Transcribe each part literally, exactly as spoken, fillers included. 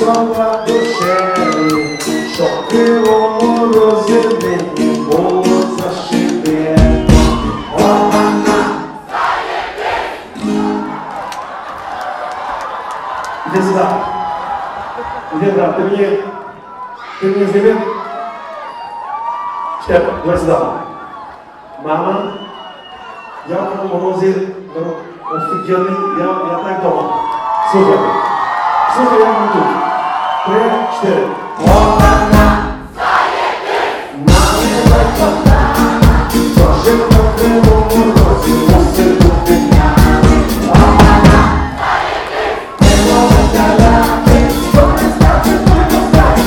слова душевні, що в кривому розірві було зашибе. Обана! Іди сюди. Іди, брат, ти мені, ти мені зніми? Штефан, давай сюди. Мама, я в тому морозі офігенний, я, я так дома. Слухай, слухай, я вам тут. Три, чотири. Обана! Мамі закладна, прожив на кривому розі, мусив бути днями. Обана! Не може таляти, хто не стати, той постать.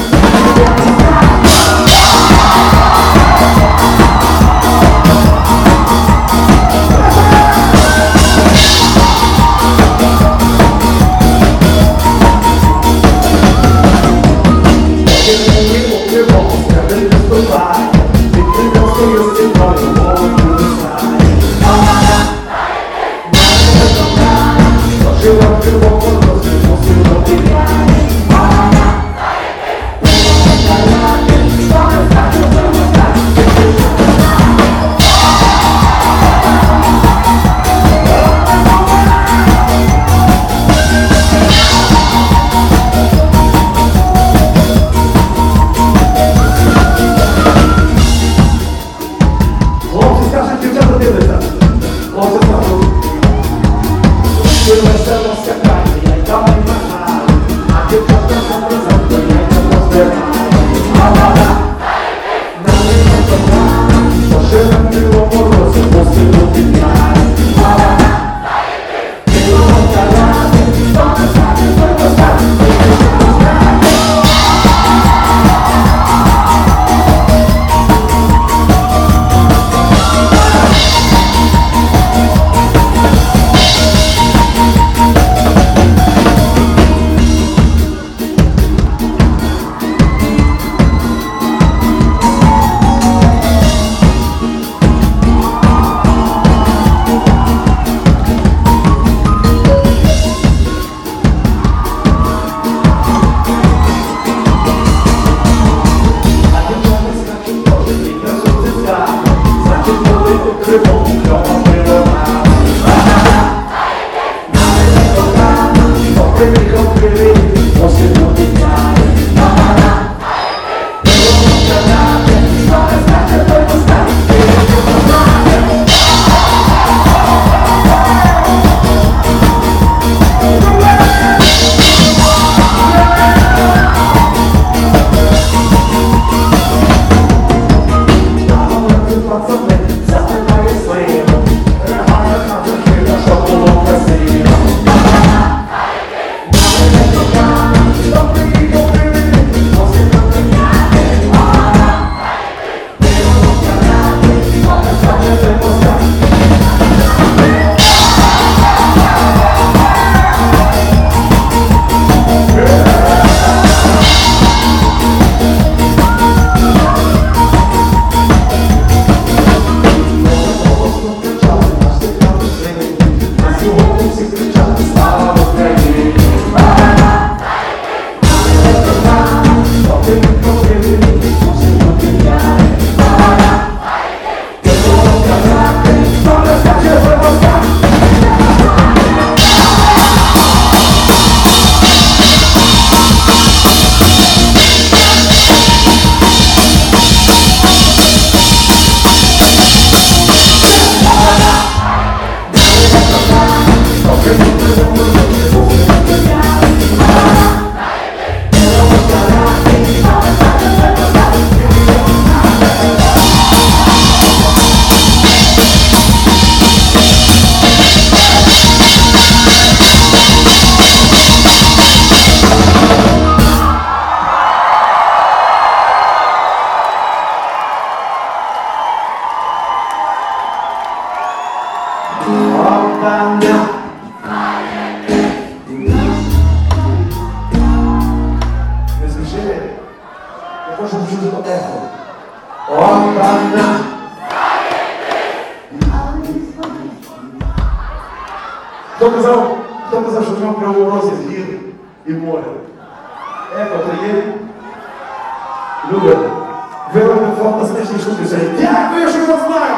Хто казав, хто казав, що в ньому кривому розі гір і море? Еко, то є. Люди, ви робите фантастичні штуки сьогодні. Дякую, що вас знаю!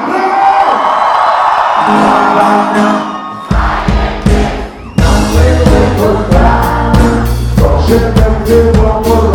Браво! Живе в дивому